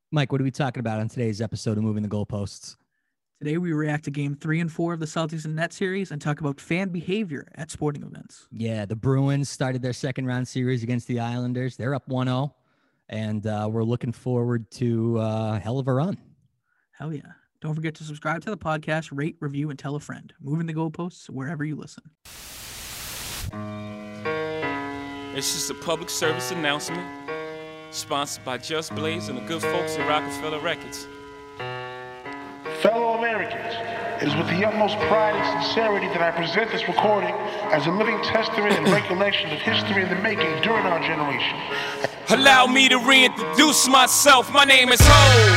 Mike, what are we talking about on today's episode of Moving the Goalposts? Today we react to Game 3 and 4 of the Celtics and Nets series and talk about fan behavior at sporting events. Yeah, the Bruins started their second round series against the Islanders. They're up 1-0, and we're looking forward to a hell of a run. Hell yeah. Don't forget to subscribe to the podcast, rate, review, and tell a friend. Moving the Goalposts wherever you listen. It's just a public service announcement sponsored by Just Blaze and the good folks at Rockefeller Records. Fellow Americans, it is with the utmost pride and sincerity that I present this recording as a living testament and recollection of history in the making during our generation. Allow me to reintroduce myself. My name is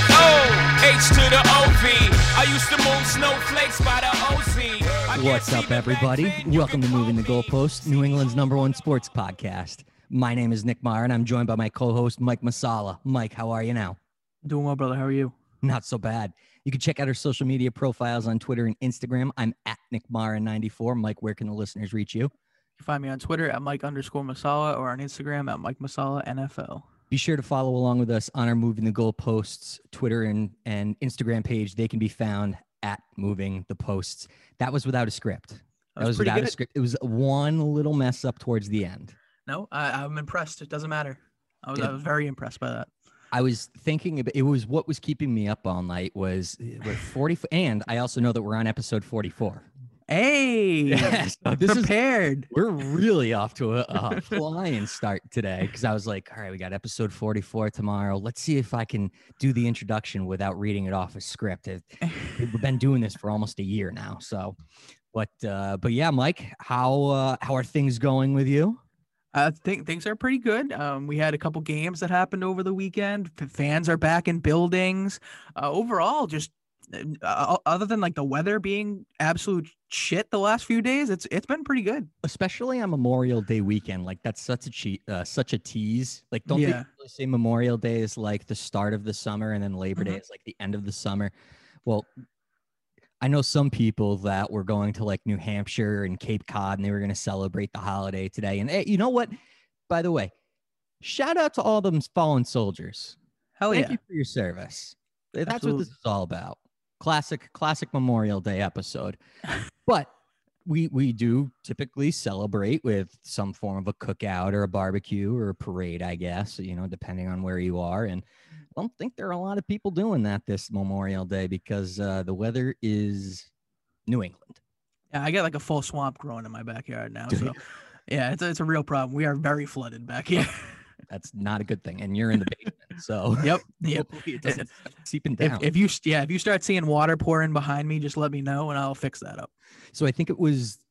Ho, H to the O-V. I used to move snowflakes by the OZ. What's up, everybody? Welcome to Moving the Goalposts, New England's #1 sports podcast. My name is Nick Meyer, and I'm joined by my co-host, Mike Masala. Mike, how are you now? Doing well, brother. How are you? Not so bad. You can check out our social media profiles on Twitter and Instagram. I'm at NickMara94. Mike, where can the listeners reach you? You can find me on Twitter at Mike_Masala or on Instagram at Mike Masala NFL. Be sure to follow along with us on our Moving the Goalposts Twitter and Instagram page. They can be found at Moving the Posts. That was without a script. That was without a script. It was one little mess up towards the end. No, I'm impressed. It doesn't matter. I was very impressed by that. I was thinking about, it was what was keeping me up all night was 40, and I also know that we're on episode 44. Hey, yes, this prepared. We're really off to a flying start today because I was like, all right, we got episode 44 tomorrow. Let's see if I can do the introduction without reading it off a script. We've been doing this for almost a year now. So, but yeah, Mike, how are things going with you? I think things are pretty good. We had a couple games that happened over the weekend. Fans are back in buildings. Overall, just other than like the weather being absolute shit the last few days, it's been pretty good. Especially on Memorial Day weekend, like that's such a tease. Like, don't they really say Memorial Day is like the start of the summer, and then Labor Day is like the end of the summer? Well, I know some people that were going to like New Hampshire and Cape Cod, and they were going to celebrate the holiday today. And hey, you know what? By the way, shout out to all them fallen soldiers. Hell yeah. Thank you for your service. That's Absolutely. what this is all about. Classic Memorial Day episode. But we do typically celebrate with some form of a cookout or a barbecue or a parade, I guess, you know, depending on where you are. And I don't think there are a lot of people doing that this Memorial Day because the weather is New England. Yeah, I got like a full swamp growing in my backyard now. So yeah, it's a real problem. We are very flooded back here. That's not a good thing. And you're in the basement. So yep. It doesn't seeping down. If you start seeing water pouring behind me, just let me know and I'll fix that up. So I think it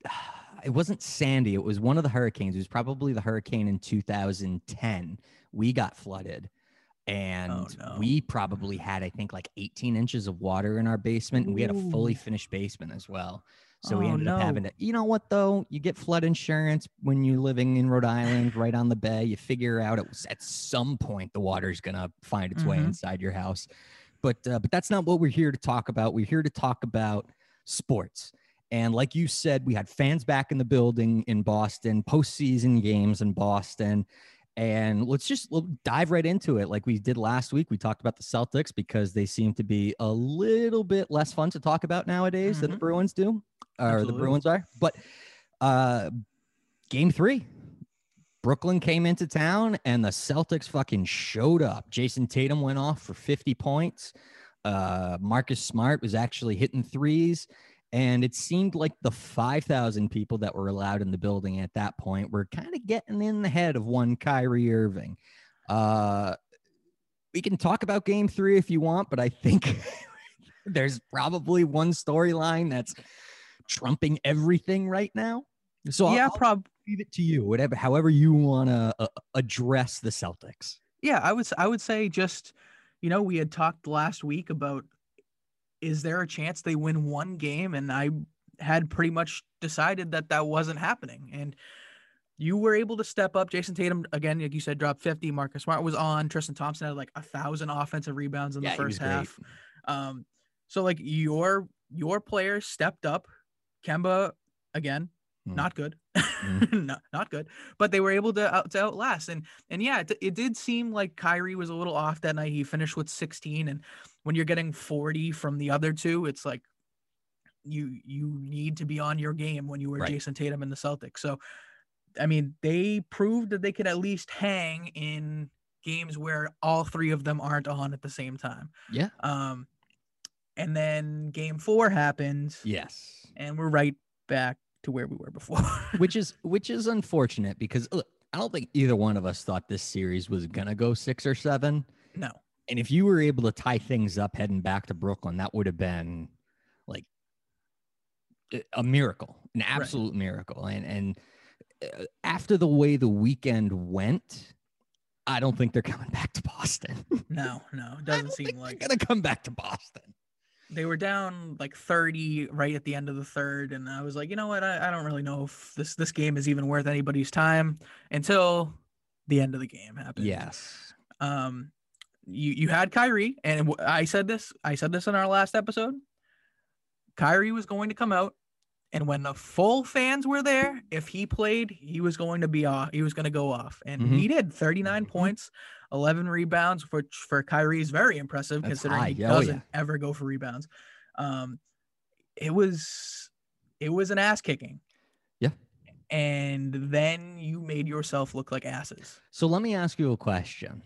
wasn't Sandy. It was one of the hurricanes. It was probably the hurricane in 2010. We got flooded. And we probably had, I think, like 18 inches of water in our basement, and we had a fully finished basement as well. So we ended up having to, you know what, though? You get flood insurance when you're living in Rhode Island, right on the bay. You figure out at some point the water's going to find its way inside your house. But that's not what we're here to talk about. We're here to talk about sports. And like you said, we had fans back in the building in Boston, postseason games in Boston. And we'll dive right into it like we did last week. We talked about the Celtics because they seem to be a little bit less fun to talk about nowadays than the Bruins do, or Absolutely. the Bruins are. But Game 3, Brooklyn came into town and the Celtics fucking showed up. Jason Tatum went off for 50 points. Marcus Smart was actually hitting threes. And it seemed like the 5,000 people that were allowed in the building at that point were kind of getting in the head of one Kyrie Irving. We can talk about Game 3 if you want, but I think there's probably one storyline that's trumping everything right now. So yeah, I'll leave it to you, however you want to address the Celtics. Yeah, I would say just, you know, we had talked last week about, is there a chance they win one game? And I had pretty much decided that wasn't happening. And you were able to step up. Jason Tatum, again, like you said, dropped 50. Marcus Smart was on. Tristan Thompson had like 1,000 offensive rebounds in the first half. So like your players stepped up. Kemba, again, not good. No, not good, but they were able to outlast. And yeah, it did seem like Kyrie was a little off that night. He finished with 16, and when you're getting 40 from the other two, it's like you need to be on your game when you were Jason Tatum and the Celtics. So, I mean, they proved that they could at least hang in games where all three of them aren't on at the same time. Yeah. And then game 4 happened. Yes. And we're right back to where we were before. which is unfortunate because look, I don't think either one of us thought this series was gonna go 6 or 7. No. And if you were able to tie things up heading back to Brooklyn, that would have been like a miracle, an absolute miracle. And after the way the weekend went, I don't think they're coming back to Boston. No, it doesn't seem like they're gonna come back to Boston. They were down like 30 right at the end of the third, and I was like, you know what? I don't really know if this game is even worth anybody's time until the end of the game happened. Yes. You had Kyrie, and I said this in our last episode. Kyrie was going to come out, and when the full fans were there, if he played, he was going to be off. He was going to go off, and he did. 39 points, 11 rebounds, which for Kyrie is very impressive. That's considering high. He doesn't ever go for rebounds. It was an ass kicking. Yeah. And then you made yourself look like asses. So let me ask you a question.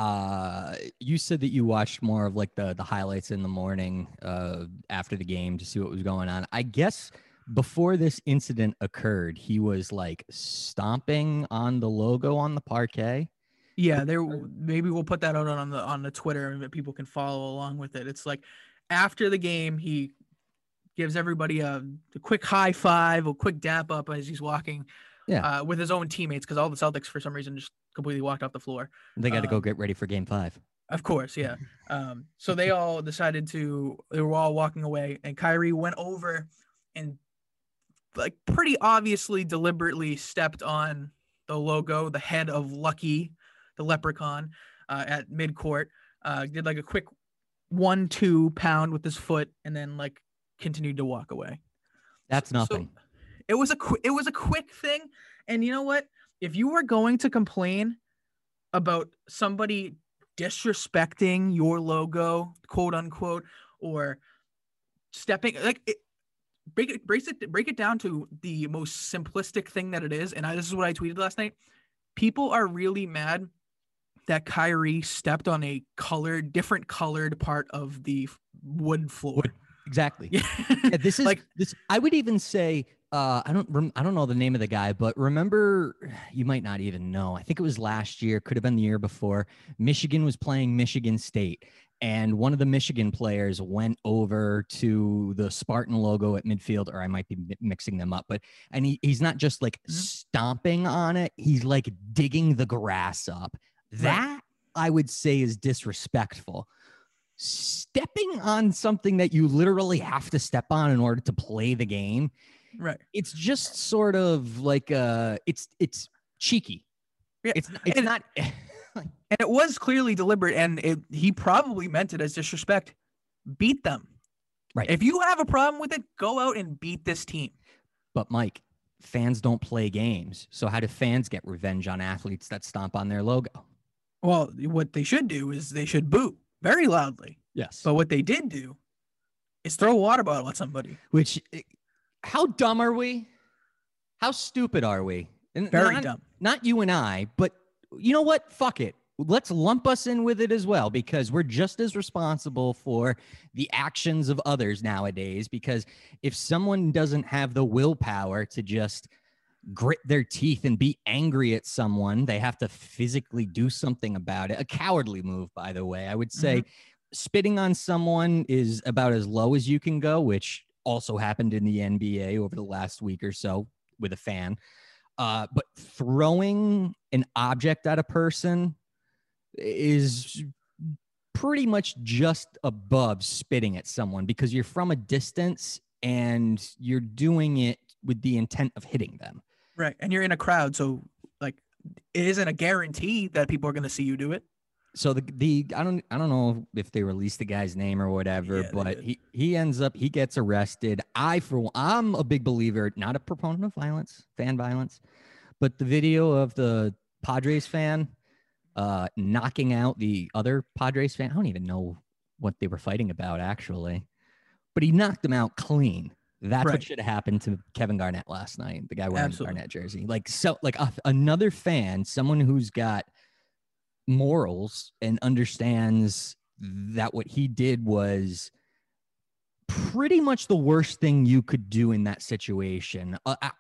You said that you watched more of like the highlights in the morning after the game to see what was going on. I guess before this incident occurred, he was like stomping on the logo on the parquet. Yeah, maybe we'll put that out on the Twitter and that people can follow along with it. It's like after the game, he gives everybody a quick high five, a quick dap up as he's walking with his own teammates, because all the Celtics for some reason just completely walked off the floor. They got to go get ready for game 5. Of course, yeah. So they all decided they were all walking away, and Kyrie went over and like pretty obviously deliberately stepped on the logo, the head of Lucky, the leprechaun, at midcourt, did like a quick 1-2 pound with his foot, and then like continued to walk away. That's nothing. So it was a quick thing. And you know what? If you were going to complain about somebody disrespecting your logo, quote unquote, or stepping like it, break it down to the most simplistic thing that it is. And this is what I tweeted last night. People are really mad that Kyrie stepped on a different colored part of the wood floor. Exactly. Yeah, this is like this. I would even say, I don't know the name of the guy, but remember, you might not even know. I think it was last year, could have been the year before. Michigan was playing Michigan State, and one of the Michigan players went over to the Spartan logo at midfield, or I might be mixing them up, and he's not just like stomping on it; he's like digging the grass up. That I would say is disrespectful. Stepping on something that you literally have to step on in order to play the game. Right. It's just sort of like it's cheeky. Yeah. It's not and it was clearly deliberate, and he probably meant it as disrespect. Beat them. Right. If you have a problem with it, go out and beat this team. But Mike, fans don't play games. So how do fans get revenge on athletes that stomp on their logo? Well, what they should do is they should boo very loudly. Yes. But what they did do is throw a water bottle at somebody. Which, how dumb are we? How stupid are we? And very dumb. Not you and I, but you know what? Fuck it. Let's lump us in with it as well, because we're just as responsible for the actions of others nowadays. Because if someone doesn't have the willpower to just grit their teeth and be angry at someone, they have to physically do something about it. A cowardly move, by the way. I would say spitting on someone is about as low as you can go, which also happened in the NBA over the last week or so with a fan. But throwing an object at a person is pretty much just above spitting at someone, because you're from a distance and you're doing it with the intent of hitting them. Right. And you're in a crowd. So like, it isn't a guarantee that people are going to see you do it. So the I don't know if they released the guy's name or whatever, but he gets arrested. I'm a big believer, not a proponent of violence, fan violence, but the video of the Padres fan knocking out the other Padres fan. I don't even know what they were fighting about actually, but he knocked him out clean. That's what should have happened to Kevin Garnett last night. The guy wearing the Garnett jersey, another fan, someone who's got morals and understands that what he did was pretty much the worst thing you could do in that situation.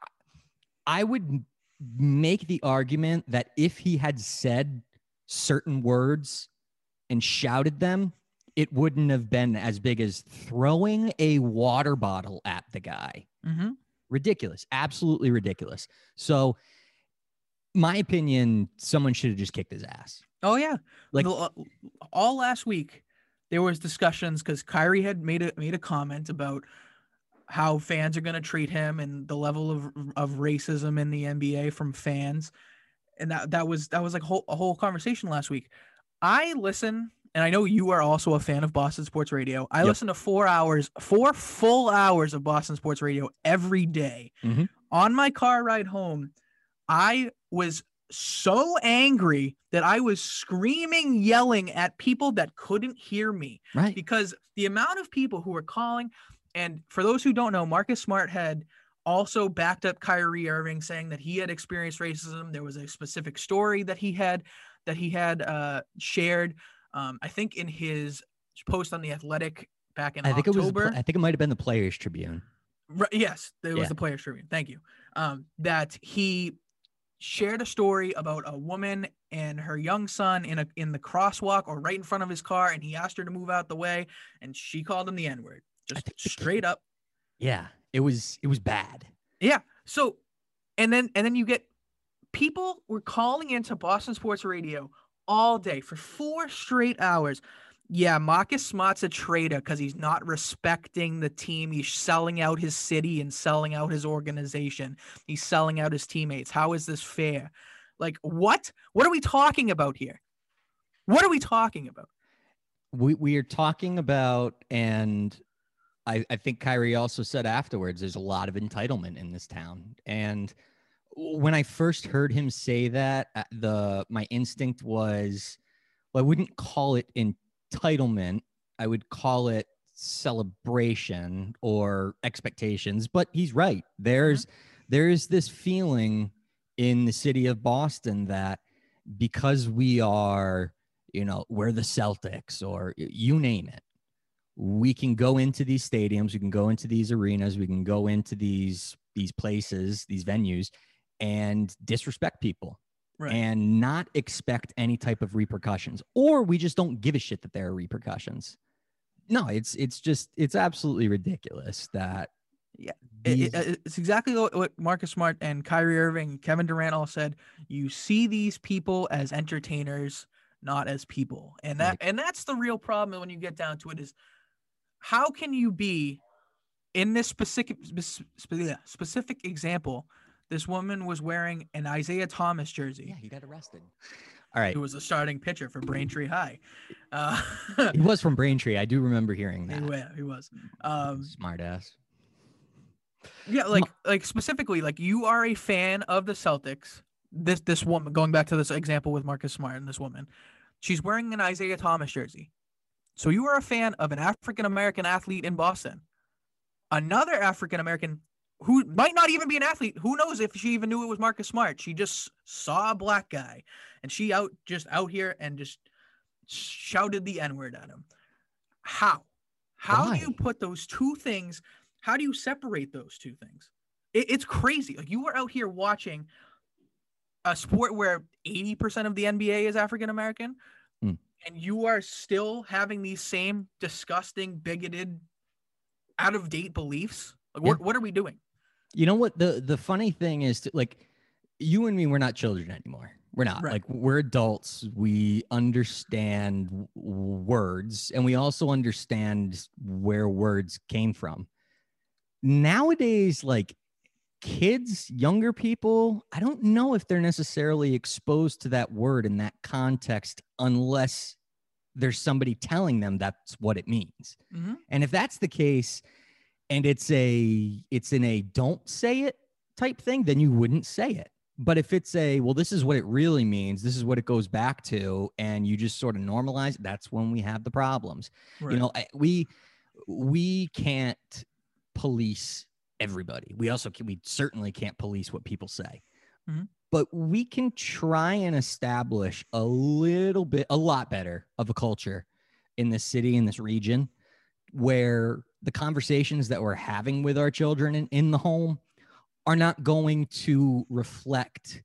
I would make the argument that if he had said certain words and shouted them, it wouldn't have been as big as throwing a water bottle at the guy. Mm-hmm. Ridiculous. Absolutely ridiculous. So my opinion, someone should have just kicked his ass. Oh yeah. Like all last week, there was discussions because Kyrie had made a comment about how fans are going to treat him and the level of racism in the NBA from fans. And that was like a whole conversation last week. I listen, and I know you are also a fan of Boston Sports Radio. I listen to 4 full hours of Boston Sports Radio every day. Mm-hmm. On my car ride home, I was so angry that I was screaming, yelling at people that couldn't hear me. Right. Because the amount of people who were calling, and for those who don't know, Marcus Smart had also backed up Kyrie Irving, saying that he had experienced racism. There was a specific story that he had shared. I think in his post on The Athletic back in October. I think it might have been the Players Tribune. Right, yes, it was the Players Tribune. Thank you. That he shared a story about a woman and her young son in the crosswalk or right in front of his car, and he asked her to move out the way, and she called him the N-word, just straight up. Yeah, it was bad. Yeah. So, and then you get people were calling into Boston Sports Radio all day for 4 straight hours. Yeah, Marcus Smart's a traitor because he's not respecting the team. He's selling out his city and selling out his organization. He's selling out his teammates. How is this fair? Like, what? What are we talking about here? What are we talking about? We are talking about, and I think Kyrie also said afterwards, there's a lot of entitlement in this town. And when I first heard him say that, my instinct was, well, I wouldn't call it entitlement. I would call it celebration or expectations, but he's right. There's this feeling in the city of Boston that because we are, we're the Celtics or you name it, we can go into these stadiums, we can go into these arenas, we can go into these places, these venues, and disrespect people. Right. And not expect any type of repercussions, or we just don't give a shit that there are repercussions. No, it's absolutely ridiculous that. Yeah, it's exactly what Marcus Smart and Kyrie Irving, Kevin Durant all said. You see these people as entertainers, not as people, and that's the real problem when you get down to it. Is how can you be in this specific example? This woman was wearing an Isaiah Thomas jersey. Yeah, he got arrested. All right. He was a starting pitcher for Braintree High. He was from Braintree. I do remember hearing that. Yeah, he was. Smart ass. Yeah, like specifically, like you are a fan of the Celtics. This woman, going back to this example with Marcus Smart and this woman, she's wearing an Isaiah Thomas jersey. So you are a fan of an African-American athlete in Boston. Another African-American who might not even be an athlete. Who knows if she even knew it was Marcus Smart? She just saw a black guy, and she out here and just shouted the N-word at him. How do you put those two things? How do you separate those two things? It's crazy. Like, you are out here watching a sport where 80% of the NBA is African-American, and you are still having these same disgusting, bigoted, out-of-date beliefs. Like, what are we doing? You know what? The funny thing is, like, you and me, we're not children anymore. We're not. Right. Like, we're adults. We understand words, and we also understand where words came from. Nowadays, like, kids, younger people, I don't know if they're necessarily exposed to that word in that context unless there's somebody telling them that's what it means. Mm-hmm. And if that's the case, and it's in a don't say it type thing, then you wouldn't say it. But if it's well, this is what it really means, this is what it goes back to, and you just sort of normalize it, that's when we have the problems. Right. You know, we can't police everybody. We certainly can't police what people say. Mm-hmm. But we can try and establish a lot better of a culture in this city, in this region, where the conversations that we're having with our children in the home are not going to reflect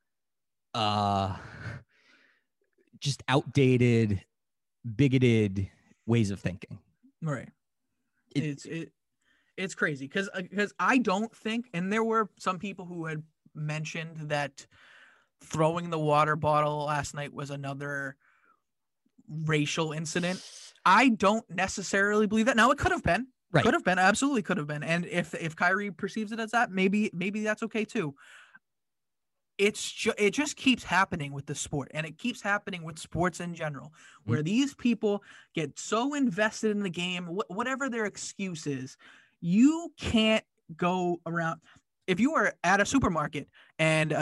just outdated, bigoted ways of thinking. Right. It's crazy because I don't think, and there were some people who had mentioned that throwing the water bottle last night was another racial incident. I don't necessarily believe that. Now, it could have been. Right. Could have been. Absolutely could have been. And if Kyrie perceives it as that, maybe that's okay too. It just keeps happening with the sport, and it keeps happening with sports in general, where these people get so invested in the game, whatever their excuse is. You can't go around. If you were at a supermarket and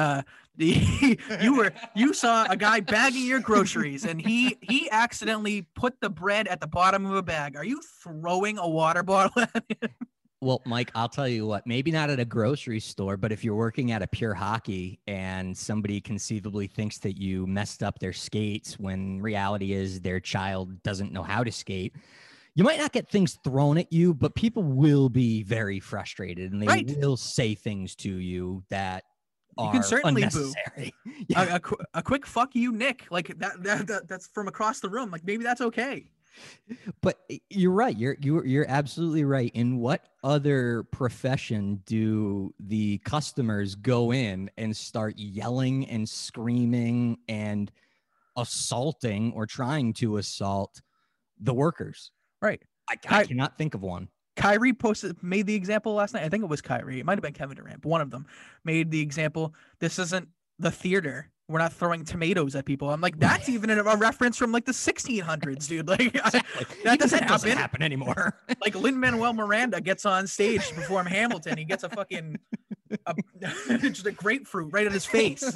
you saw a guy bagging your groceries and he accidentally put the bread at the bottom of a bag, are you throwing a water bottle at him? Well, Mike, I'll tell you what, maybe not at a grocery store, but if you're working at a Pure Hockey and somebody conceivably thinks that you messed up their skates when reality is their child doesn't know how to skate, you might not get things thrown at you, but people will be very frustrated and they will say things to you that are unnecessary. Yeah. A quick fuck you, Nick. Like that's from across the room. Like maybe that's okay. But you're right. You're absolutely right. In what other profession do the customers go in and start yelling and screaming and assaulting or trying to assault the workers? Right. I cannot think of one. Kyrie made the example last night. I think it was Kyrie. It might have been Kevin Durant, but one of them made the example. This isn't the theater. We're not throwing tomatoes at people. I'm like, that's even a reference from like the 1600s, dude. Like that doesn't happen anymore. Like Lin-Manuel Miranda gets on stage to perform Hamilton. He gets just a grapefruit right in his face.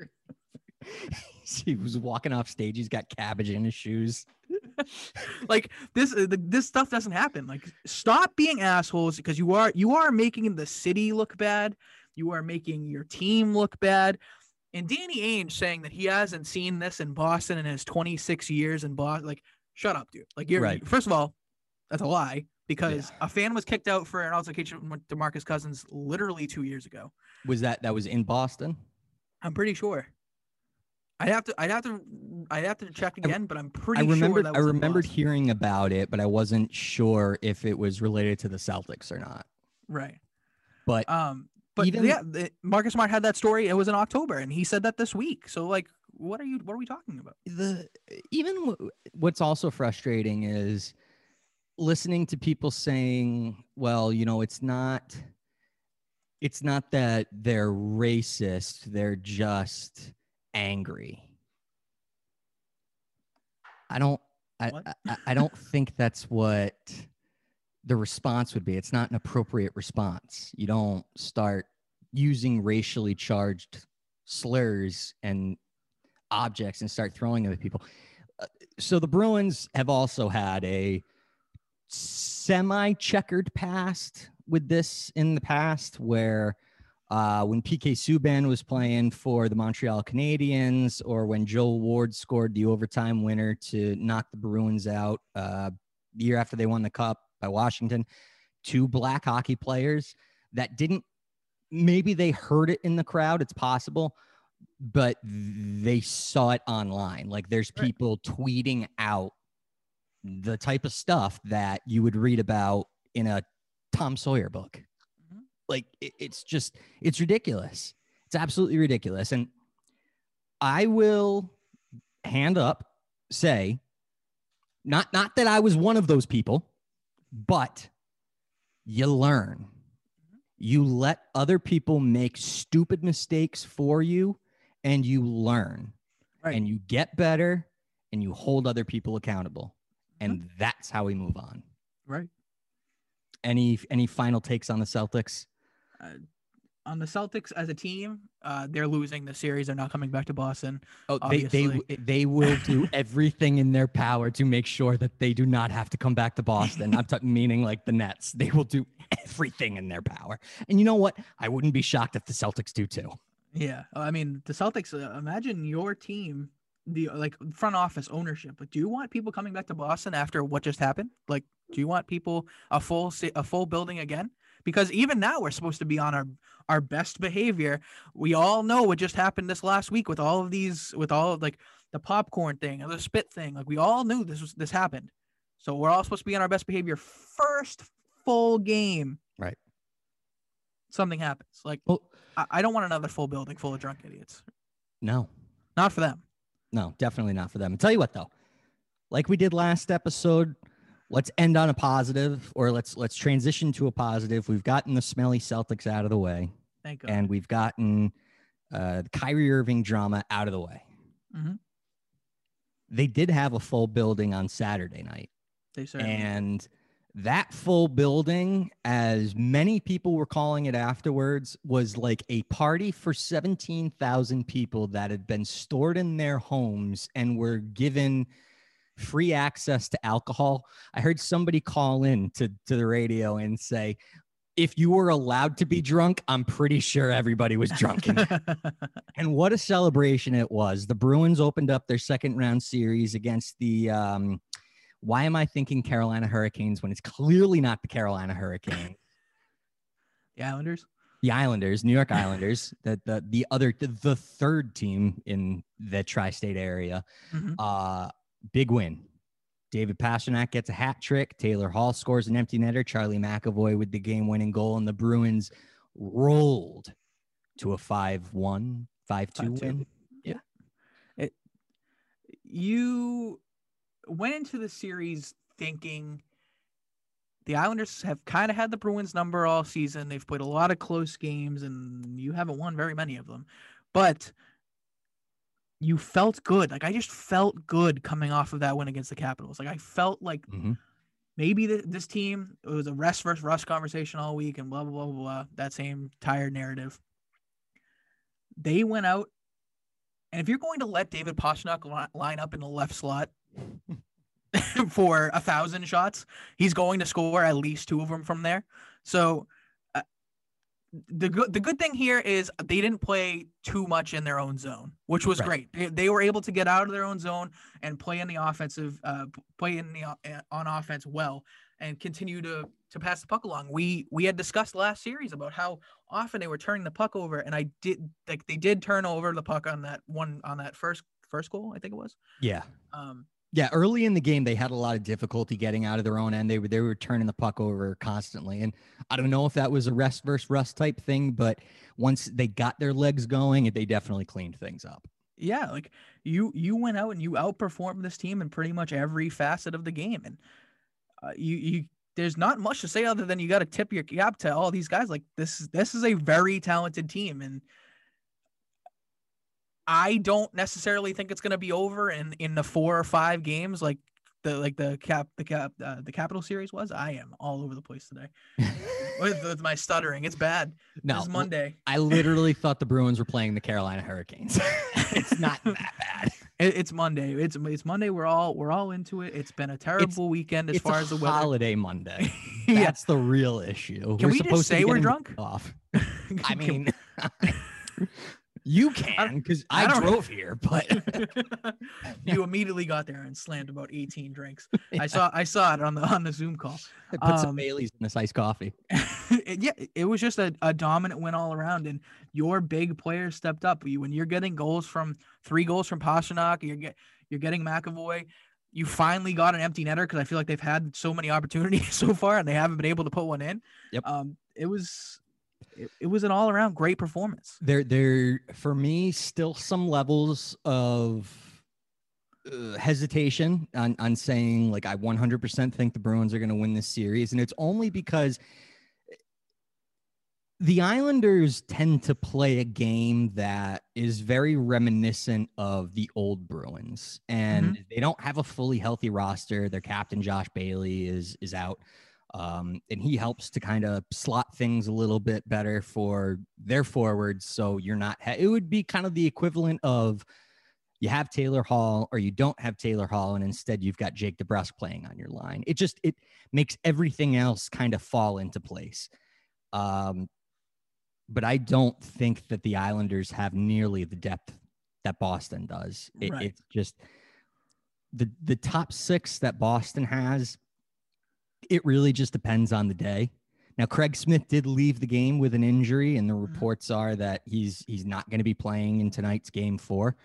He was walking off stage. He's got cabbage in his shoes. Like this stuff doesn't happen. Like, stop being assholes, because you are making the city look bad. You are making your team look bad. And Danny Ainge saying that he hasn't seen this in Boston in his 26 years in Boston. Like, shut up, dude. Like, you're right. First of all, that's a lie, because a fan was kicked out for an altercation with DeMarcus Cousins literally 2 years ago. Was that was in Boston? I'm pretty sure. I'd have to check again, but I'm pretty sure that was I remembered hearing about it, but I wasn't sure if it was related to the Celtics or not. Right. But Marcus Smart had that story. It was in October, and he said that this week. So, like, what are we talking about? What's also frustrating is listening to people saying, well, it's not that they're racist, they're just angry. I don't think that's what the response would be. It's not an appropriate response. You don't start using racially charged slurs and objects and start throwing them at people. So the Bruins have also had a semi-checkered past with this in the past, where when PK Subban was playing for the Montreal Canadiens, or when Joel Ward scored the overtime winner to knock the Bruins out the year after they won the Cup by Washington, two black hockey players that maybe they heard it in the crowd, it's possible, but they saw it online. Like, there's people tweeting out the type of stuff that you would read about in a Tom Sawyer book. Like, it's ridiculous. It's absolutely ridiculous. And I will hand up say, not that I was one of those people, but you learn. You let other people make stupid mistakes for you, and you learn, and you get better, and you hold other people accountable. And that's how we move on. Right. Any final takes on the Celtics? On the Celtics as a team, they're losing the series. They're not coming back to Boston. Oh, they will do everything in their power to make sure that they do not have to come back to Boston. I'm meaning like the Nets. They will do everything in their power. And you know what? I wouldn't be shocked if the Celtics do too. Yeah, I mean the Celtics. Imagine your team, the front office ownership. But do you want people coming back to Boston after what just happened? Like, do you want people a full building again? Because even now we're supposed to be on our best behavior. We all know what just happened this last week with all of like the popcorn thing and the spit thing. Like, we all knew this happened. So we're all supposed to be on our best behavior. First full game. Right. Something happens. Like, well, I don't want another full building full of drunk idiots. No. Not for them. No, definitely not for them. And tell you what, though, like we did last episode, let's end on a positive, or let's transition to a positive. We've gotten the smelly Celtics out of the way. Thank God. And we've gotten the Kyrie Irving drama out of the way. Mm-hmm. They did have a full building on Saturday night. They certainly and that full building, as many people were calling it afterwards, was like a party for 17,000 people that had been stored in their homes and were given free access to alcohol. I heard somebody call in to the radio and say, if you were allowed to be drunk, I'm pretty sure everybody was drunk. And what a celebration it was. The Bruins opened up their second round series against the, why am I thinking Carolina Hurricanes when it's clearly not the Carolina Hurricanes? The Islanders? The Islanders, New York Islanders, the third team in the tri-state area. Mm-hmm. Big win. David Pastrnak gets a hat trick. Taylor Hall scores an empty netter. Charlie McAvoy with the game-winning goal, and the Bruins rolled to a 5-1, 5-2 win. Yeah. You went into the series thinking the Islanders have kind of had the Bruins number all season. They've played a lot of close games, and you haven't won very many of them. But you felt good. Like, I just felt good coming off of that win against the Capitals. Like, I felt like maybe this team, it was a rest versus rust conversation all week and blah, blah, blah, blah, blah, that same tired narrative. They went out, and if you're going to let David Pastrnak line up in the left slot for 1,000 shots, he's going to score at least 2 of them from there. So the good thing here is they didn't play too much in their own zone, which was great. They were able to get out of their own zone and play in the offensive, on offense well, and continue to pass the puck along. We had discussed last series about how often they were turning the puck over, and they did turn over the puck on that first goal, I think it was. Yeah. Yeah, early in the game, they had a lot of difficulty getting out of their own end. They were turning the puck over constantly. And I don't know if that was a rest versus rust type thing, but once they got their legs going, they definitely cleaned things up. Yeah, like you went out and you outperformed this team in pretty much every facet of the game. And you there's not much to say other than you got to tip your cap to all these guys. Like, this is a very talented team, and I don't necessarily think it's going to be over in the 4 or 5 games like the Capital series was. I am all over the place today with my stuttering. It's bad. No, it's Monday. I literally thought the Bruins were playing the Carolina Hurricanes. It's not that bad. It's Monday. It's Monday. We're all into it. It's been a terrible weekend as far as the weather. Holiday Monday. That's the real issue. Can we just say we're drunk? Off. I mean. You can, because I drove here, but you immediately got there and slammed about 18 drinks. Yeah. I saw it on the Zoom call. I put some Baileys in this iced coffee. It was just a dominant win all around, and your big players stepped up. When you're getting 3 goals from Pastrnak, you're getting McAvoy. You finally got an empty netter, because I feel like they've had so many opportunities so far and they haven't been able to put one in. Yep. It was an all-around great performance. There for me, still some levels of hesitation on saying, like, I 100% think the Bruins are going to win this series. And it's only because The Islanders tend to play a game that is very reminiscent of the old Bruins, and they don't have a fully healthy roster. Their captain, Josh Bailey, is out, and he helps to kind of slot things a little bit better for their forwards. So you're not, it would be kind of the equivalent of you have Taylor Hall or you don't have Taylor Hall, and instead you've got Jake DeBrusk playing on your line. It makes everything else kind of fall into place. But I don't think that the Islanders have nearly the depth that Boston does. It's just the top six that Boston has. It really just depends on the day. Now, Craig Smith did leave the game with an injury, and the reports are that he's not going to be playing in tonight's game 4.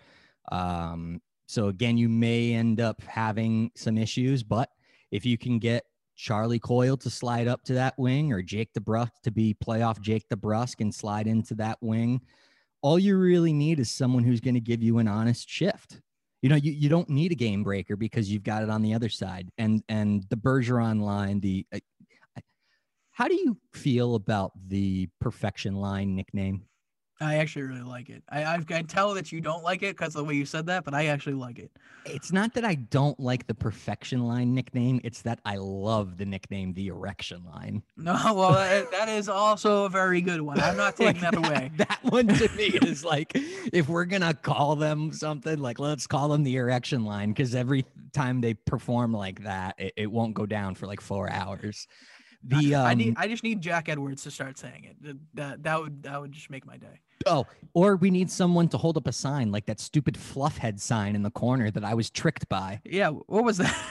So again, you may end up having some issues, but if you can get Charlie Coyle to slide up to that wing, or Jake DeBrusk to be playoff Jake DeBrusk and slide into that wing, all you really need is someone who's going to give you an honest shift. You know, you don't need a game breaker because you've got it on the other side. And the Bergeron line, how do you feel about the Perfection line nickname? I actually really like it. I can tell that you don't like it because of the way you said that, but I actually like it. It's not that I don't like the Perfection line nickname. It's that I love the nickname, the Erection line. No, well, that is also a very good one. I'm not taking that away. That one to me is like, if we're going to call them something, like let's call them the Erection line, because every time they perform like that, it won't go down for like 4 hours. I just need Jack Edwards to start saying it. That would just make my day. Oh, or we need someone to hold up a sign like that stupid Fluffhead sign in the corner that I was tricked by. Yeah, what was that?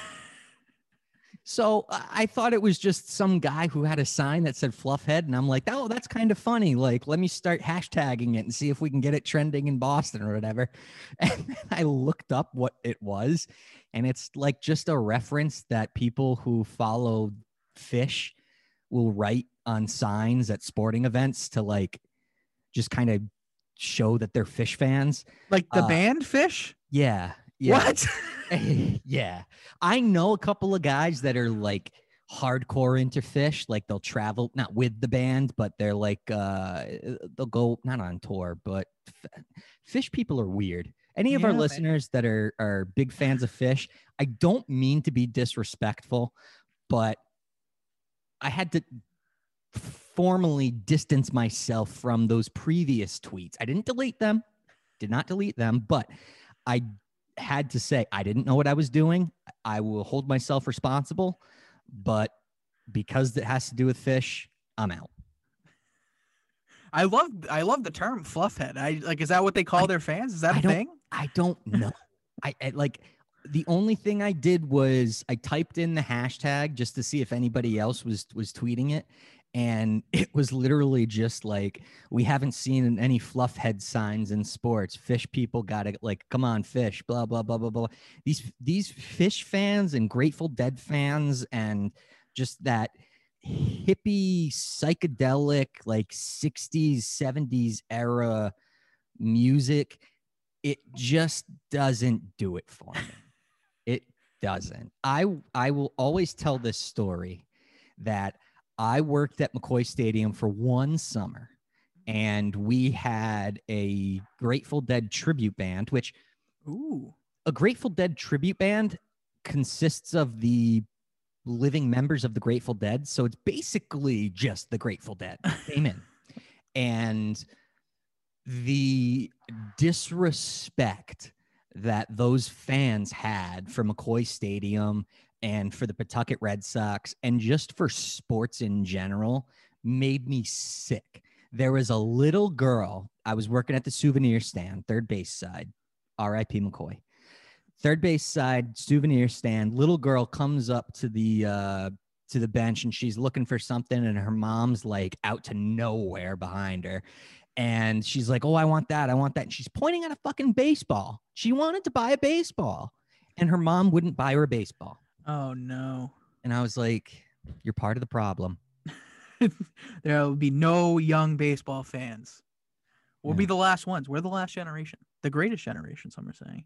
So I thought it was just some guy who had a sign that said Fluffhead, and I'm like, oh, that's kind of funny. Like, let me start hashtagging it and see if we can get it trending in Boston or whatever. And then I looked up what it was, and it's like just a reference that people who follow fish will write on signs at sporting events to like just kind of show that they're fish fans. Like the band Fish? Yeah. What? Yeah. I know a couple of guys that are like hardcore into fish. Like they'll travel, not with the band, but they're like, they'll go not on tour, but fish people are weird. Any of our listeners that are big fans of fish, I don't mean to be disrespectful, but I had to formally distance myself from those previous tweets. I did not delete them, but I had to say I didn't know what I was doing. I will hold myself responsible, but because it has to do with fish, I'm out. I love the term Fluffhead. Is that what they call their fans? Is that a thing? I don't know. I like, the only thing I did was I typed in the hashtag just to see if anybody else was tweeting it. And it was literally just like, we haven't seen any fluff head signs in sports. Fish people got to like, come on, fish, blah, blah, blah, blah, blah. These fish fans and Grateful Dead fans and just that hippie, psychedelic, like 60s, 70s era music, it just doesn't do it for me. It doesn't. I will always tell this story that I worked at McCoy Stadium for one summer, and we had a Grateful Dead tribute band, which a Grateful Dead tribute band consists of the living members of the Grateful Dead. So it's basically just the Grateful Dead came in. And the disrespect that those fans had for McCoy Stadium and for the Pawtucket Red Sox and just for sports in general made me sick. There was a little girl, I was working at the souvenir stand, third base side, R.I.P. McCoy. Third base side, souvenir stand, little girl comes up to the bench and she's looking for something, and her mom's like out to nowhere behind her. And she's like, oh, I want that. And she's pointing at a fucking baseball. She wanted to buy a baseball, and her mom wouldn't buy her a baseball. Oh, no. And I was like, you're part of the problem. There will be no young baseball fans. We'll be the last ones. We're the last generation. The greatest generation, some are saying.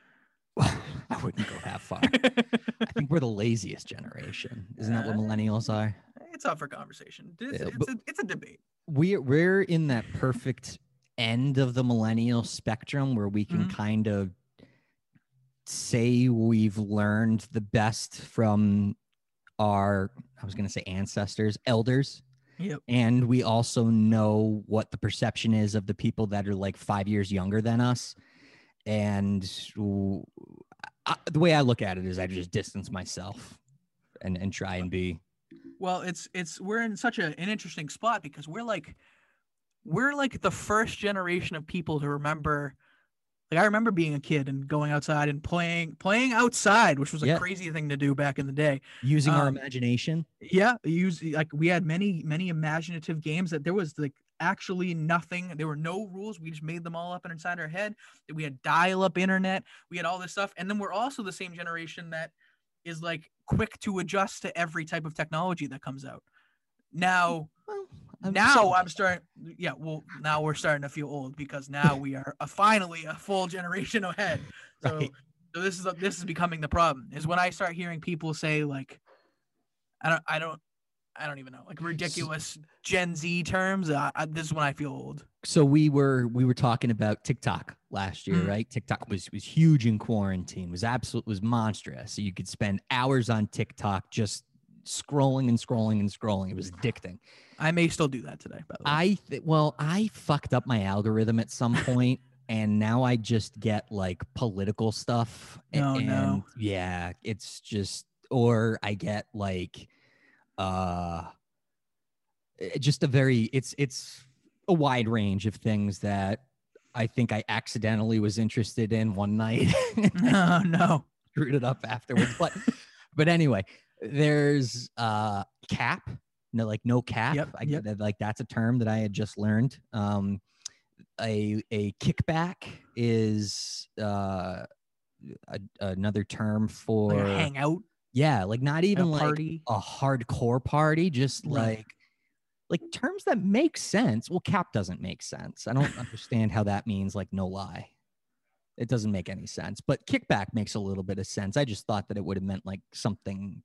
I wouldn't go that far. I think we're the laziest generation. Isn't that what millennials are? It's up for conversation. It's a debate. we're in that perfect end of the millennial spectrum where we can kind of say we've learned the best from our, I was going to say ancestors, elders. Yep. And we also know what the perception is of the people that are like 5 years younger than us. And the way I look at it is I just distance myself and try and be. Well, we're in such an interesting spot because we're like the first generation of people to remember. Like, I remember being a kid and going outside and playing outside, which was a crazy thing to do back in the day. Using our imagination. Yeah. We had many imaginative games that there was like actually nothing. There were no rules. We just made them all up inside our head. We had dial-up internet. We had all this stuff. And then we're also the same generation that is like quick to adjust to every type of technology that comes out. Now, I'm starting. Yeah, well, now we're starting to feel old because now we are finally a full generation ahead. So, right. So this is becoming the problem. Is when I start hearing people say like, I don't even know, like ridiculous Gen Z terms. This is when I feel old. So we were talking about TikTok last year, right? TikTok was huge in quarantine. Was monstrous. So you could spend hours on TikTok just scrolling and scrolling and scrolling. It was addicting. I may still do that today, by the way. I fucked up my algorithm at some point, and now I just get like political stuff. No. Yeah, it's just, or I get like, just it's a wide range of things that I think I accidentally was interested in one night. No. Screwed it up afterwards. But anyway, there's cap. No cap. Yep. Like that's a term that I had just learned. A kickback is another term for like a hangout. Yeah, like not even like party. A hardcore party, just like terms that make sense. Well, cap doesn't make sense. I don't understand how that means like no lie. It doesn't make any sense. But kickback makes a little bit of sense. I just thought that it would have meant like something.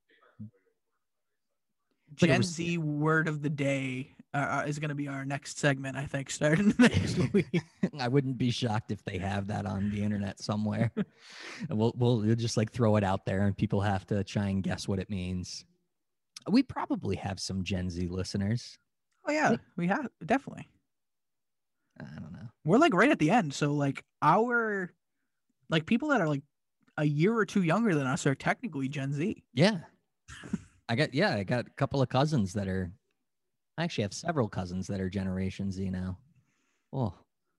Gen Z word of the day is going to be our next segment, I think, starting next week. I wouldn't be shocked if they have that on the internet somewhere. We'll just like throw it out there and people have to try and guess what it means. We probably have some Gen Z listeners. Oh, yeah, we have. Definitely. I don't know. We're like right at the end. So like people that are like a year or two younger than us are technically Gen Z. Yeah. I got a couple of cousins that are, I actually have several cousins that are Generation Z now. Oh,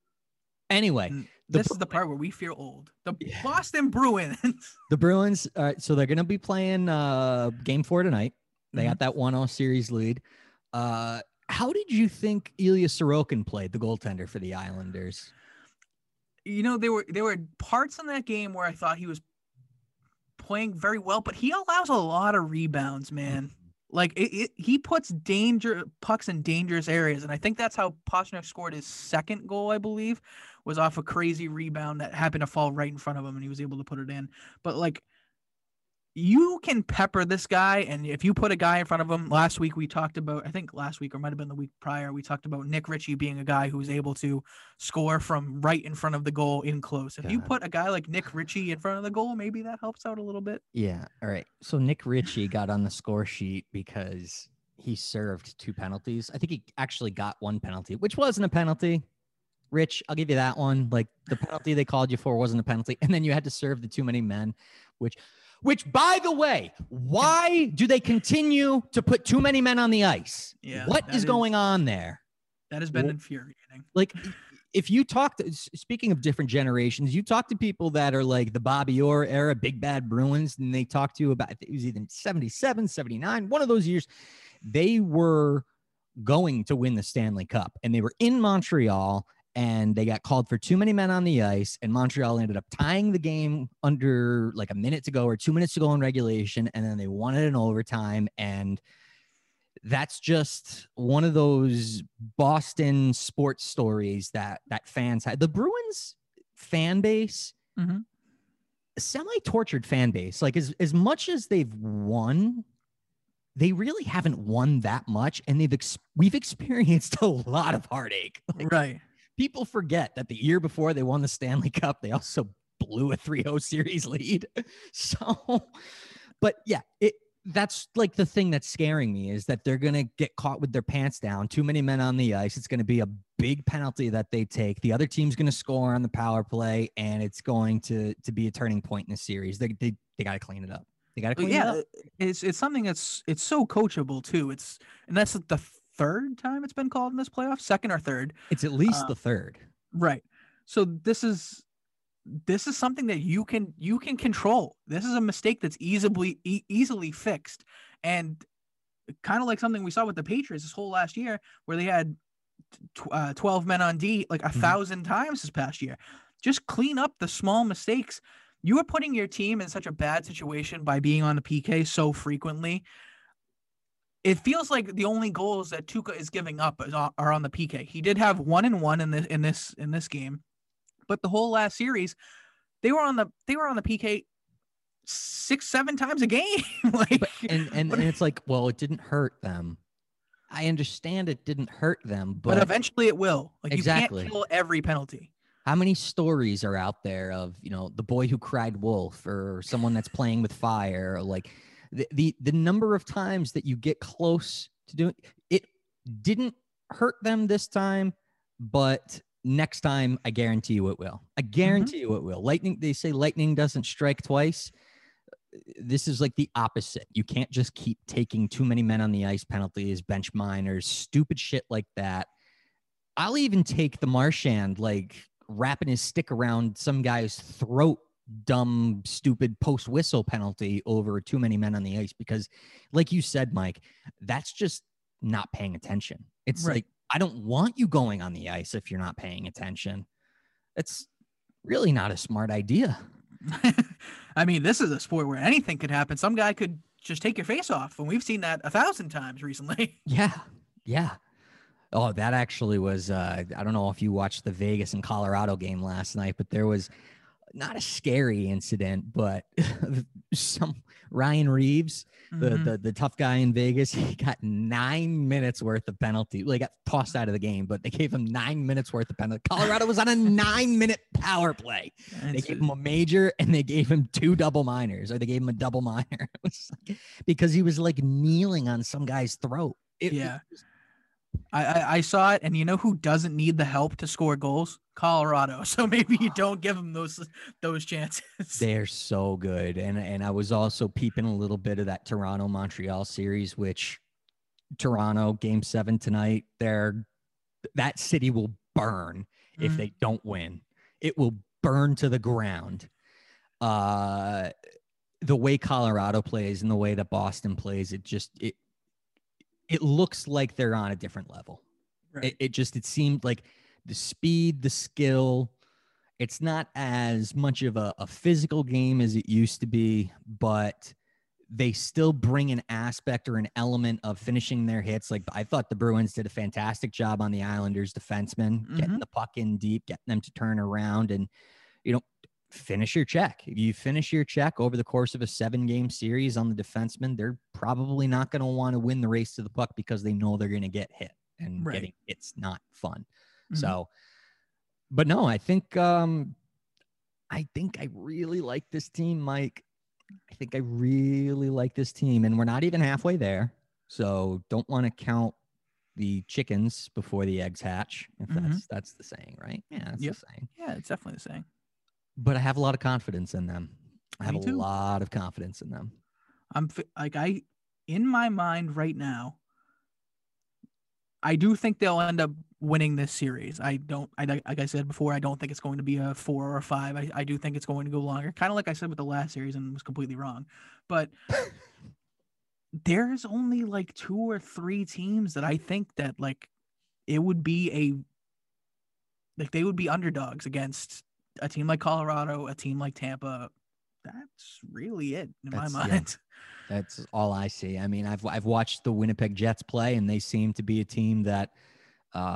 anyway, this is the part where we feel old. The Boston Bruins. The Bruins. All right, so they're going to be playing Game 4 tonight. They got that 1-0 series lead. How did you think Ilya Sorokin played, the goaltender for the Islanders? You know, there were parts in that game where I thought he was playing very well, but he allows a lot of rebounds, man. Like he puts pucks in dangerous areas, and I think that's how Pastrnak scored his second goal, I believe, was off a crazy rebound that happened to fall right in front of him, and he was able to put it in. But like, you can pepper this guy, and if you put a guy in front of him, last week we talked about, I think last week or might have been the week prior, we talked about Nick Ritchie being a guy who was able to score from right in front of the goal in close. If you put a guy like Nick Ritchie in front of the goal, maybe that helps out a little bit. Yeah. All right. So Nick Ritchie got on the score sheet because he served 2 penalties. I think he actually got 1 penalty, which wasn't a penalty. Rich, I'll give you that one. Like the penalty they called you for wasn't a penalty. And then you had to serve the too many men, which, by the way, why do they continue to put too many men on the ice? Yeah, what is going on there? That has been infuriating. Like, if you talk to, speaking of different generations, you talk to people that are like the Bobby Orr era, Big Bad Bruins, and they talk to you about, it was either 77, 79, one of those years, they were going to win the Stanley Cup, and they were in Montreal, and they got called for too many men on the ice, and Montreal ended up tying the game under like a minute to go or 2 minutes to go in regulation, and then they won it in overtime. And that's just one of those Boston sports stories that fans had. The Bruins fan base, a semi-tortured fan base. Like as much as they've won, they really haven't won that much, and we've experienced a lot of heartache. Like, right. People forget that the year before they won the Stanley Cup, they also blew a 3-0 series lead. So, but yeah, that's like the thing that's scaring me is that they're going to get caught with their pants down. Too many men on the ice. It's going to be a big penalty that they take. The other team's going to score on the power play, and it's going to be a turning point in the series. They got to clean it up. They got to clean it up. It's something it's so coachable too. And that's the third time it's been called in this playoff, second or third. It's at least the third. Right. So this is something that you can control. This is a mistake that's easily fixed, and kind of like something we saw with the Patriots this whole last year, where they had 12 men on D like 1,000 times this past year. Just clean up the small mistakes. You are putting your team in such a bad situation by being on the PK so frequently. It feels like the only goals that Tuukka is giving up are on the PK. He did have 1-1 in this game, but the whole last series, they were on the PK 6-7 times a game. and it's like, well, it didn't hurt them. I understand it didn't hurt them, but eventually it will. Like, exactly. You can't kill every penalty. How many stories are out there of, the boy who cried wolf, or someone that's playing with fire, or like the number of times that you get close to doing it didn't hurt them this time, but next time I guarantee you it will. I guarantee you it will. They say lightning doesn't strike twice. This is like the opposite. You can't just keep taking too many men on the ice penalties, bench minors, stupid shit like that. I'll even take the Marchand, like, wrapping his stick around some guy's throat, dumb, stupid post whistle penalty over too many men on the ice, because like you said, Mike, that's just not paying attention. It's right. Like, I don't want you going on the ice if you're not paying attention. It's really not a smart idea. I mean, this is a sport where anything could happen. Some guy could just take your face off, and we've seen that 1,000 times recently. Yeah. Oh, that actually was, I don't know if you watched the Vegas and Colorado game last night, but there was not a scary incident, but some Ryan Reeves, the tough guy in Vegas, he got 9 minutes worth of penalty. Well, he got tossed out of the game, but they gave him 9 minutes worth of penalty. Colorado was on a 9-minute power play. They gave him a major and they gave him 2 double minors, or they gave him a double minor. It was like, because he was like kneeling on some guy's throat. I saw it, and you know who doesn't need the help to score goals? Colorado. So maybe you don't give them those chances. They're so good. And I was also peeping a little bit of that Toronto-Montreal series, which Toronto game 7 tonight, that city will burn if they don't win. It will burn to the ground. The way Colorado plays and the way that Boston plays, it looks like they're on a different level. Right. It seemed like the speed, the skill, it's not as much of a physical game as it used to be, but they still bring an aspect or an element of finishing their hits. Like, I thought the Bruins did a fantastic job on the Islanders defensemen, getting the puck in deep, getting them to turn around and, finish your check. If you finish your check over the course of a 7-game series on the defenseman, they're probably not going to want to win the race to the puck because they know they're going to get hit, and getting hit's not fun. So, but no, I think I really like this team, Mike. I think I really like this team, and we're not even halfway there. So don't want to count the chickens before the eggs hatch. If that's the saying, right? Yeah, that's the saying. Yeah, it's definitely the saying. But I have a lot of confidence in them. I have a lot of confidence in them. In my mind right now, I do think they'll end up winning this series. Like I said before, I don't think it's going to be a 4 or a 5. I do think it's going to go longer. Kind of like I said with the last series and was completely wrong. But there's only like 2 or 3 teams that I think that like it would be they would be underdogs against a team like Colorado, a team like Tampa. That's really it in my mind. Yeah, that's all I see. I mean, I've watched the Winnipeg Jets play, and they seem to be a team that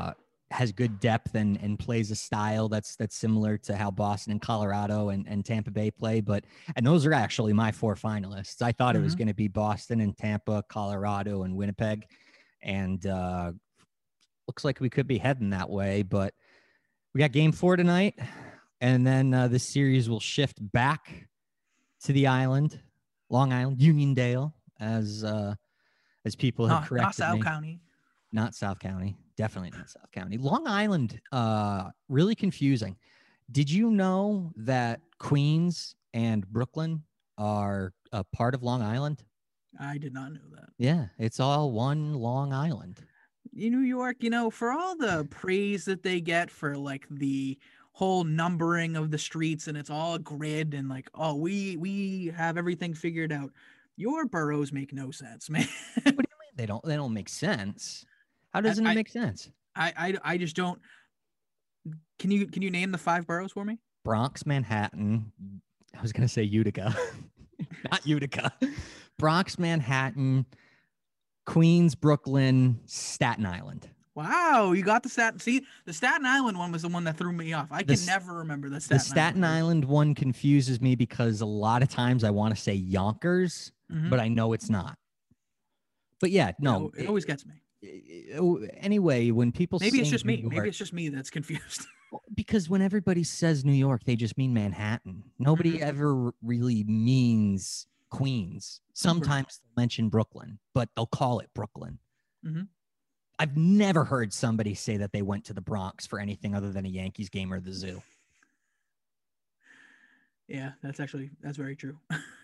has good depth and plays a style that's similar to how Boston and Colorado and Tampa Bay play. And those are actually my 4 finalists. I thought it was going to be Boston and Tampa, Colorado and Winnipeg. And looks like we could be heading that way, but we got game 4 tonight. And then this series will shift back to the island, Long Island, Uniondale, as people have corrected not South me. County. Not South County. Definitely not South County. Long Island, really confusing. Did you know that Queens and Brooklyn are a part of Long Island? I did not know that. Yeah, it's all one Long Island. New York, for all the praise that they get for like the whole numbering of the streets and it's all a grid and like, oh, we have everything figured out. Your boroughs make no sense, man. What do you mean they don't make sense? How doesn't it make sense? I just don't. Can you name the 5 boroughs for me? Bronx, Manhattan. I was gonna say Utica, not Utica. Bronx, Manhattan, Queens, Brooklyn, Staten Island. Wow, you got the Staten. See, the Staten Island one was the one that threw me off. I can never remember the Staten Island one confuses me because a lot of times I want to say Yonkers, but I know it's not. But yeah, no, it always gets me. Anyway, when people maybe say it's just me. New York, maybe it's just me that's confused. Because when everybody says New York, they just mean Manhattan. Nobody ever really means Queens. Sometimes they'll mention Brooklyn, but they'll call it Brooklyn. I've never heard somebody say that they went to the Bronx for anything other than a Yankees game or the zoo. Yeah, that's very true.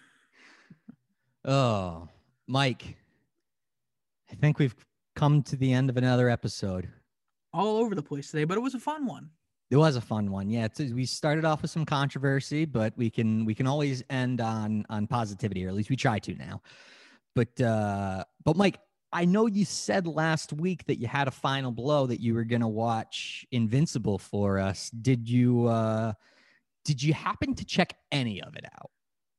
Oh, Mike, I think we've come to the end of another episode. All over the place today, but it was a fun one. It was a fun one. Yeah, we started off with some controversy, but we can always end on positivity, or at least we try to now. But Mike, I know you said last week that you had a final blow that you were going to watch Invincible for us. Did you happen to check any of it out?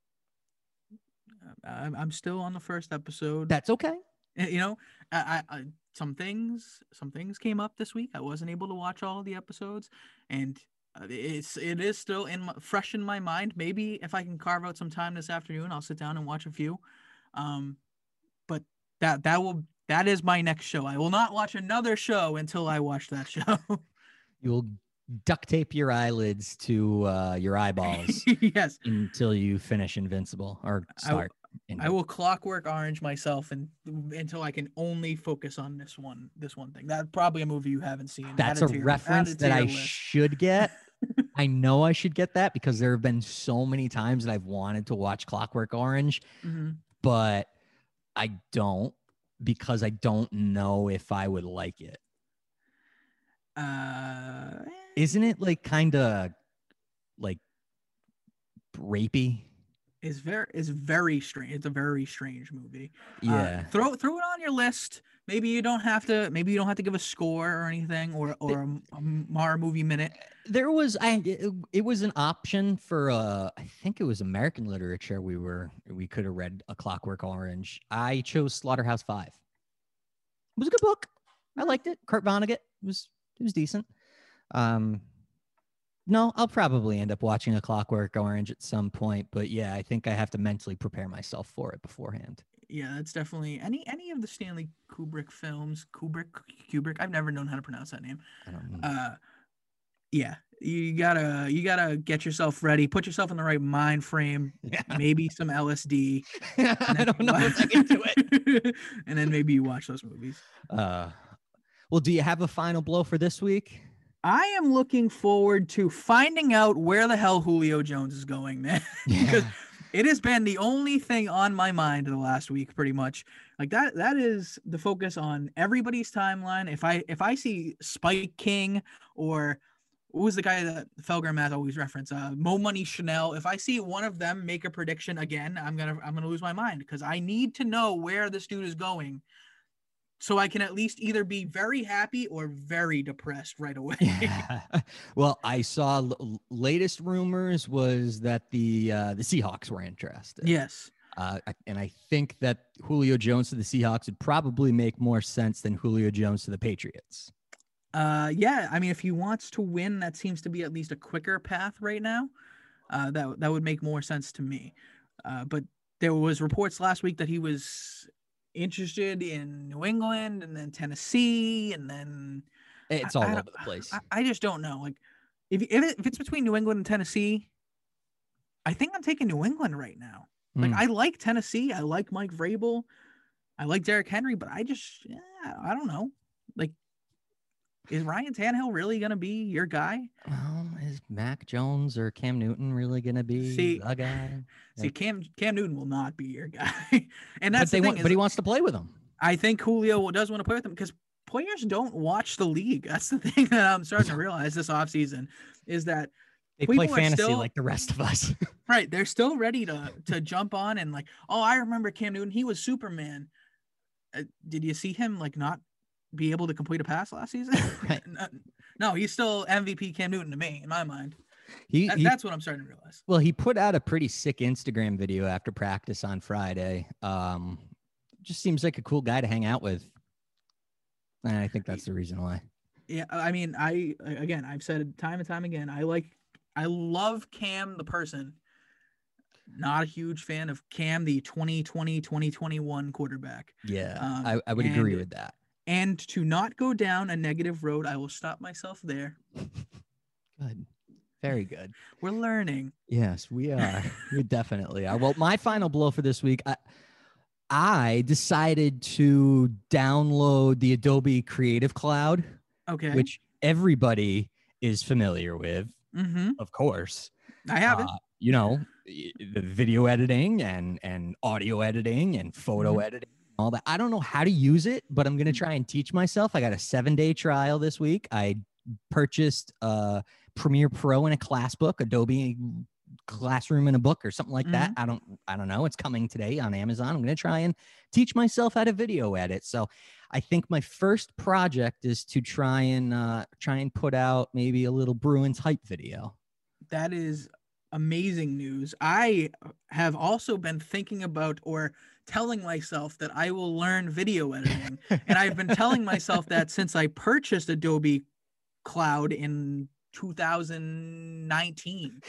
I'm still on the first episode. That's okay. I some things came up this week. I wasn't able to watch all of the episodes, and it is still fresh in my mind. Maybe if I can carve out some time this afternoon, I'll sit down and watch a few. But that is my next show. I will not watch another show until I watch that show. You'll duct tape your eyelids to your eyeballs. Yes. Until you finish Invincible or start. I will Clockwork Orange myself until I can only focus on this one thing. That's probably a movie you haven't seen. That's a reference that I should get. I know I should get that because there have been so many times that I've wanted to watch Clockwork Orange, but I don't, because I don't know if I would like it. Isn't it like kind of like rapey? It's very strange. It's a very strange movie. Yeah. Throw it on your list. Maybe you don't have to give a score or anything or a Mar movie minute. It was an option for I think it was American literature. We could have read A Clockwork Orange. I chose Slaughterhouse-Five. It was a good book. I liked it. Kurt Vonnegut. It was decent. No, I'll probably end up watching A Clockwork Orange at some point, but yeah, I think I have to mentally prepare myself for it beforehand. Yeah, that's definitely any of the Stanley Kubrick films. Kubrick. I've never known how to pronounce that name. I don't know. Yeah, you gotta get yourself ready. Put yourself in the right mind frame. Yeah. Maybe some LSD. I don't know if I can do it. And then maybe you watch those movies. Well, do you have a final blow for this week? I am looking forward to finding out where the hell Julio Jones is going, man. Because it has been the only thing on my mind the last week, pretty much. Like that is the focus on everybody's timeline. If I see Spike King or what was the guy that Felger Matt always reference, Mo Money Chanel. If I see one of them make a prediction again, I'm gonna lose my mind because I need to know where this dude is going. So I can at least either be very happy or very depressed right away. Yeah. Well, I saw latest rumors was that the Seahawks were interested. Yes. And I think that Julio Jones to the Seahawks would probably make more sense than Julio Jones to the Patriots. Yeah, I mean, if he wants to win, that seems to be at least a quicker path right now. That would make more sense to me. But there was reports last week that he was interested in New England and then Tennessee, and then it's all over the place. I just don't know. Like, if it's between New England and Tennessee, I think I'm taking New England right now. Like, I like Tennessee. I like Mike Vrabel. I like Derrick Henry, but I don't know. Like, is Ryan Tannehill really going to be your guy? Is Mac Jones or Cam Newton really going to be the guy? See, Cam Newton will not be your guy. And that's the thing. But he wants to play with him. I think Julio does want to play with him because players don't watch the league. That's the thing that I'm starting to realize this offseason is that they play fantasy like the rest of us. Right. They're still ready to jump on and like, oh, I remember Cam Newton. He was Superman. Did you see him like not be able to complete a pass last season? Right. No, he's still MVP Cam Newton to me, in my mind. That's what I'm starting to realize. Well, he put out a pretty sick Instagram video after practice on Friday. Just seems like a cool guy to hang out with. And I think that's the reason why. Yeah, I mean, I've said it time and time again. I love Cam the person. Not a huge fan of Cam, the 2020-2021 quarterback. Yeah, I would agree with that. And to not go down a negative road, I will stop myself there. Good. Very good. We're learning. Yes, we are. We definitely are. Well, my final blow for this week, I decided to download the Adobe Creative Cloud, which everybody is familiar with, of course. I have it. You know, the video editing and audio editing and photo editing, all that. I don't know how to use it, but I'm going to try and teach myself. I got a 7-day trial this week. I purchased Premiere Pro in a class book, Adobe Classroom in a book or something like that. I don't know. It's coming today on Amazon. I'm going to try and teach myself how to video edit. So I think my first project is to try and put out maybe a little Bruins hype video. That is amazing news. I have also been thinking about or telling myself that I will learn video editing. And I've been telling myself that since I purchased Adobe Cloud in 2019.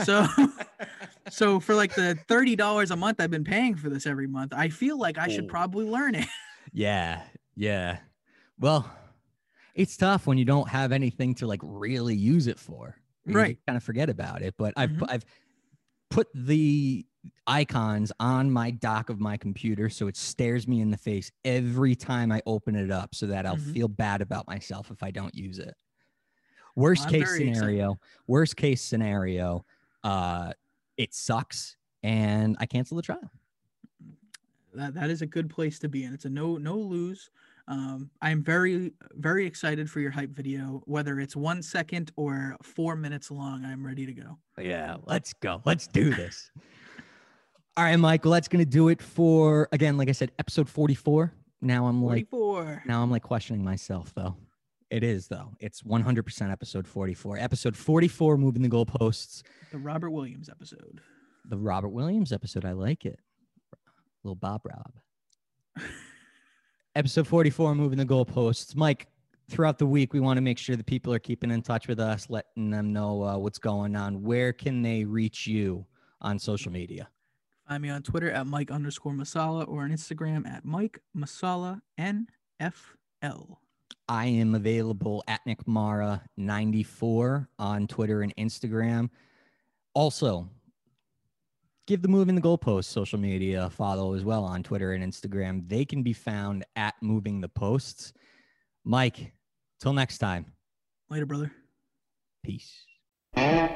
So for like the $30 a month I've been paying for this every month, I feel like I should probably learn it. Yeah. Well, it's tough when you don't have anything to like really use it for. Right. Kind of forget about it. But I've put the icons on my dock of my computer so it stares me in the face every time I open it up so that I'll feel bad about myself if I don't use it. Worst case scenario, it sucks and I cancel the trial. That is a good place to be in. It's a no lose. I'm very, very excited for your hype video, whether it's 1 second or 4 minutes long. I'm ready to go. Yeah, let's go. Let's do this. All right, Michael, that's going to do it for, again, like I said, episode 44. Now I'm like questioning myself though. It is though. It's 100% episode 44. Episode 44, moving the goalposts. The Robert Williams episode. I like it. Little Bob Rob. Episode 44, moving the goalposts. Mike, throughout the week, we want to make sure that people are keeping in touch with us, letting them know what's going on. Where can they reach you on social media? Find me on Twitter at Mike_Masala or on Instagram at Mike Masala NFL. I am available at NickMara94 on Twitter and Instagram. Also, give the Moving the Goalposts social media a follow as well on Twitter and Instagram. They can be found at Moving the Posts. Mike, till next time. Later, brother. Peace. I'm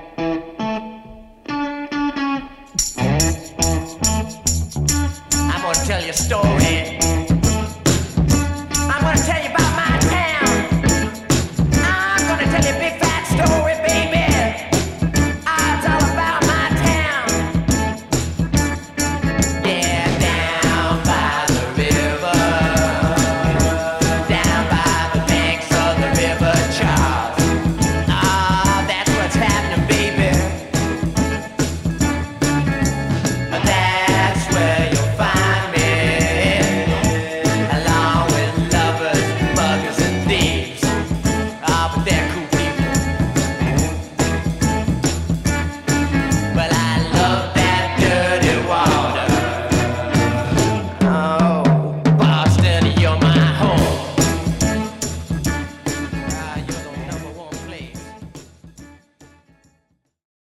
gonna tell you a story.